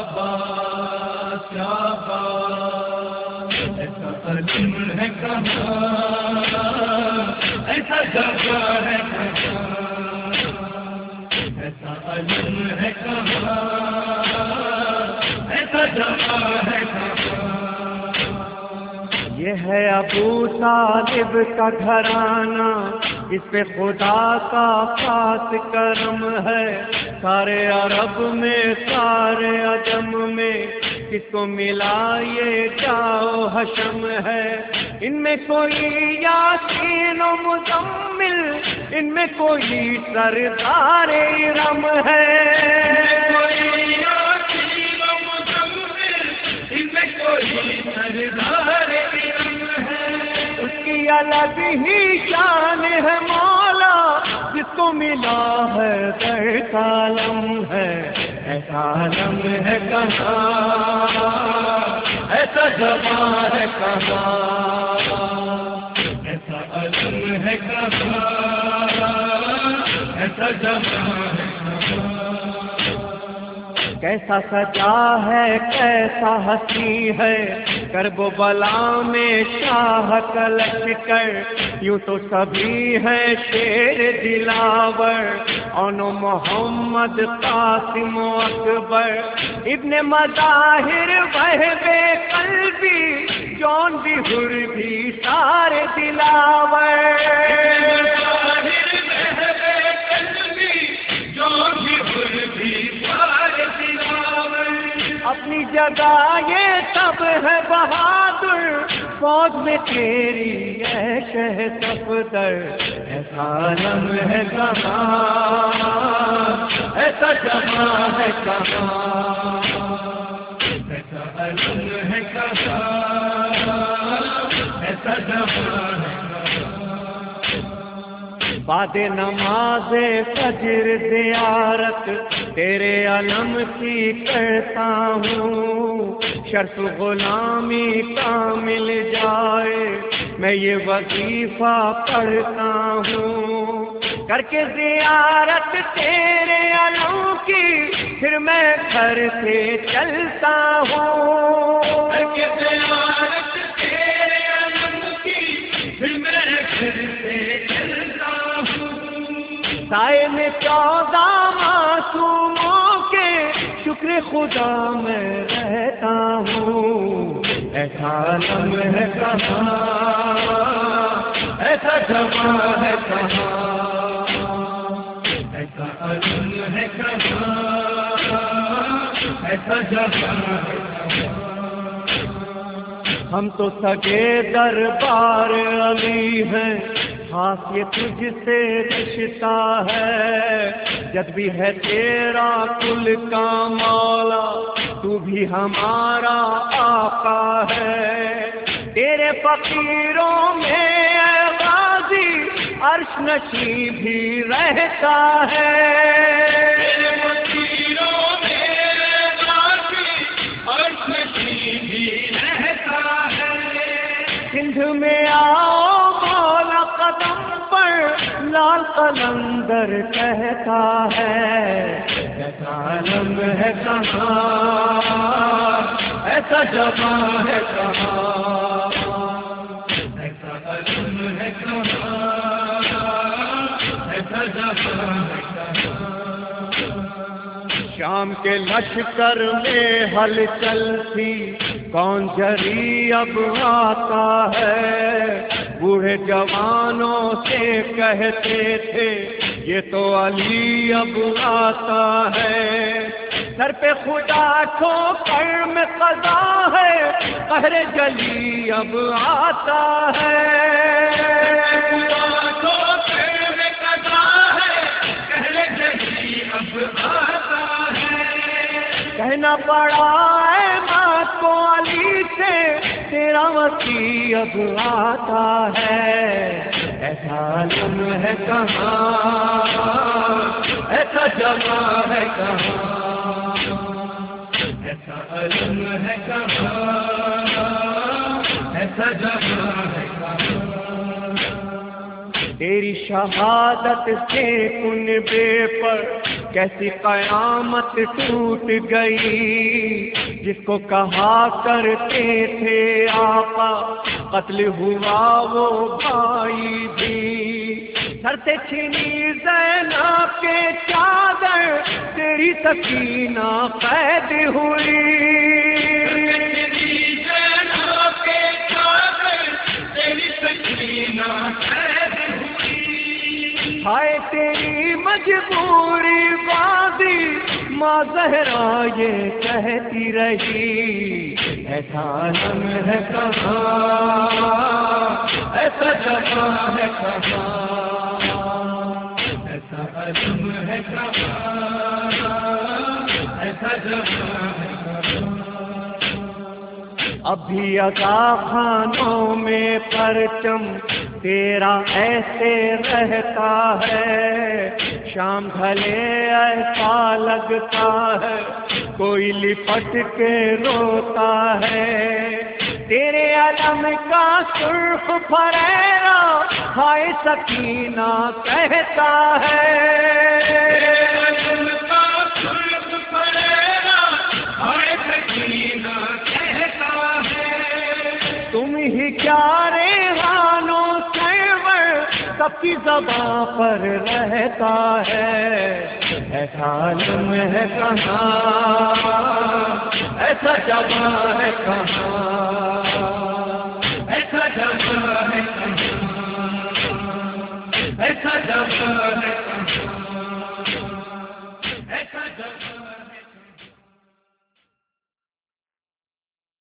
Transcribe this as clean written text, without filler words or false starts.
بات کیا بات، ایسا علم ہے کہاں، ایسا جگہ ہے کہاں، ایسا علم ہے کہاں، ایسا جگہ ہے کہاں۔ یہ ہے ابو طالب کا گھرانہ، اس پہ خدا کا خاص کرم ہے، سارے عرب میں سارے عجم میں کس کو ملا یہ جاؤ حشم ہے۔ ان میں کوئی یاسین و مزمل، ان میں کوئی سردار ارم ہے، کوئی یاسین و مزمل، ان میں کوئی سردار ارم ہے۔ اس کی الگ ہی شان ہے مولا، جس کو ملا ہے در کالم ہے، ایسا عالم ہے کہاں، ایسا جہاں ہے کہاں، ایسا علم ہے کہاں، ایسا جہاں ہے کہاں۔ کیسا سجا ہے کیسا ہنسی ہے، کرب و بلا میں شاہ کا لشکر، یوں تو سبھی ہے شیر دلاور، اون محمد قاسم و اکبر، ابن مظاہر وہب قلبی، جون بھی ہر بھی سارے دلاور، اپنی جگہ یہ سب ہے بہادر، فوج میں تیری ہے شہ صفدر، ایسا علم ہے کہاں، ایسا جہاں ہے کہاں، ایسا علم ہے کہاں، ایسا جہاں ہے کہاں۔ بعد نماز فجر زیارت تیرے علم کی کرتا ہوں، شرط غلامی کا مل جائے میں یہ وظیفہ پڑھتا ہوں، کر کے زیارت تیرے علم کی پھر میں گھر سے چلتا ہوں، کر کے زیارت تیرے علم کی پھر میں گھر سے چلتا ہوں، سائے میں 14 معصوموں کے شکر خدا میں رہتا ہوں، ایسا علم ہے کہاں، ایسا جہاں ہے کہاں، ایسا علم ہے کہاں، ایسا جہاں ہے کہاں۔ ہم تو سگے دربار علی ہیں، خاص یہ تجھ سے رشتہ ہے، جب بھی ہے تیرا کل کا مولا، تو بھی ہمارا آقا ہے، تیرے فقیروں میں اے غازی عرش نشیں بھی رہتا ہے، تیرے فقیروں میں اے غازی عرش نشیں بھی رہتا ہے، سندھ میں آؤ مولا قدم پر لال قلندر کہتا ہے، ایسا علم ہے کہاں، ایسا جہاں ہے کہاں، ایسا علم ہے کہاں، ایسا جہاں ہے کہاں۔ شام کے لشکر میں ہلچل تھی، کون جری اب آتا ہے، بوڑھے جوانوں سے کہتے تھے یہ تو علی اب آتا ہے، سر پہ خدا ٹھوکر میں قضا ہے، قہر جلی اب آتا ہے، کہنا پڑا ہے بات کو علی سے، تیرا وسیع اب آتا ہے، ایسا علم ہے کہاں، ایسا جہاں ہے کہاں، ایسا علم ہے کہاں، ایسا جہاں ہے کہاں۔ تیری شہادت سے کنبے پر کیسی قیامت ٹوٹ گئی، جس کو کہا کرتے تھے آقا قتل ہوا وہ بھائی بھی، سر سے چھینی زینب کے چادر تیری سکینہ قید ہوئی، ہائے تیری مجبوری بازی ماں زہرا یہ کہتی رہی، ایسا عالم ہے کہاں، ایسا جہاں ہے کہاں، ایسا عالم ہے کہاں، ایسا جہاں ہے کہاں۔ اب بھی عطا خانوں میں پرچم تیرا ایسے رہتا ہے، شام ڈھلے ایسا لگتا ہے کوئی لپٹ کے روتا ہے، تیرے علم کا سرخ پھریرا ہائے سکینہ کہتا ہے، تم ہی کیا ریحانوں سرور سب کی زباں پر رہتا ہے، ایسا عالم ہے کہاں، ایسا جہاں ہے کہاں، ایسا جہاں ہے کہاں، ایسا جہاں ہے کہاں۔